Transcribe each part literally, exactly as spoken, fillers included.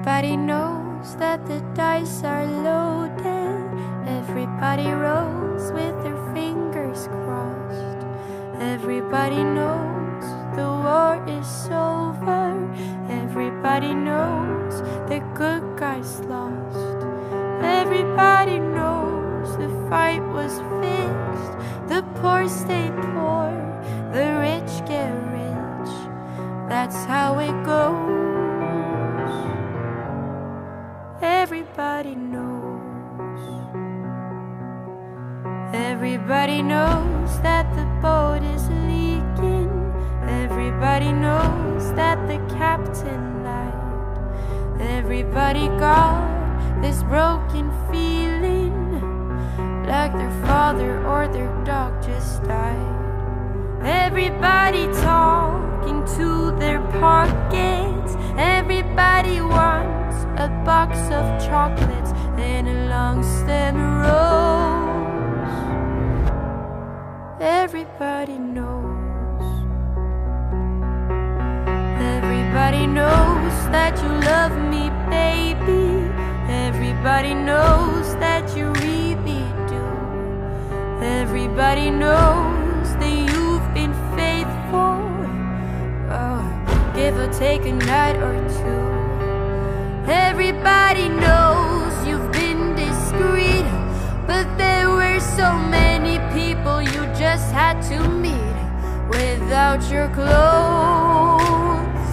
Everybody knows that the dice are loaded. Everybody rolls with their fingers crossed. Everybody knows the war is over. Everybody knows the good guys lost. Everybody knows the fight was fixed. The poor stay poor, the rich get rich. That's how it goes. Everybody knows. Everybody knows that the boat is leaking. Everybody knows that the captain lied. Everybody got this broken feeling, like their father or their dog just died. Everybody talking to their pockets. Everybody wants a box of chocolates and a long stem rose. Everybody knows. Everybody knows that you love me, baby. Everybody knows that you really do. Everybody knows that you've been faithful. Oh, give or take a night or two. Everybody knows you've been discreet, but there were so many people you just had to meet without your clothes.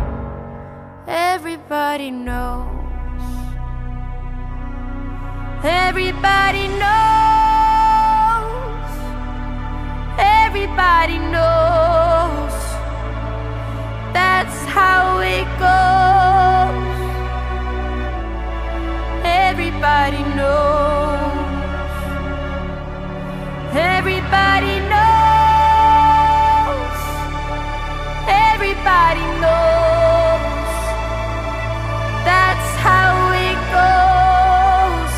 Everybody knows. Everybody knows. Everybody knows. That's how it goes. Everybody knows. Everybody knows. Everybody knows. That's how it goes.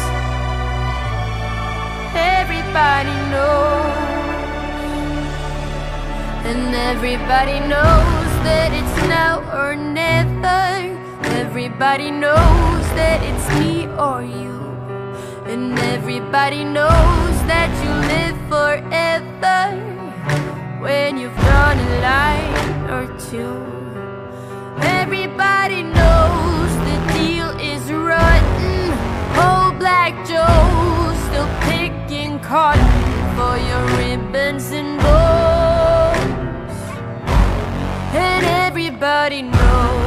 Everybody knows. And everybody knows that it's now or never. Everybody knows that it's me or you. And everybody knows that you live forever when you've drawn a line or two. Everybody knows the deal is rotten. Old Black Joe still picking cotton for your ribbons and bows. And everybody knows.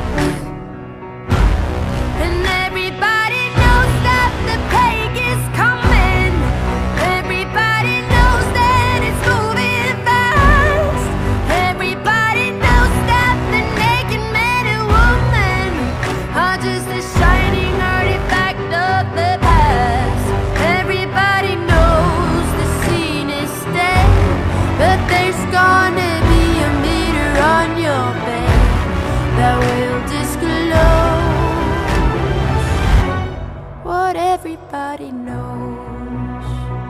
Everybody knows.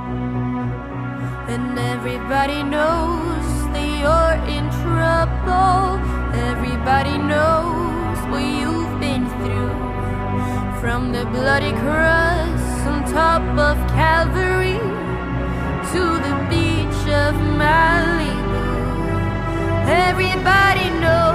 And everybody knows that you're in trouble. Everybody knows what you've been through, from the bloody cross on top of Calvary to the beach of Malibu. Everybody knows.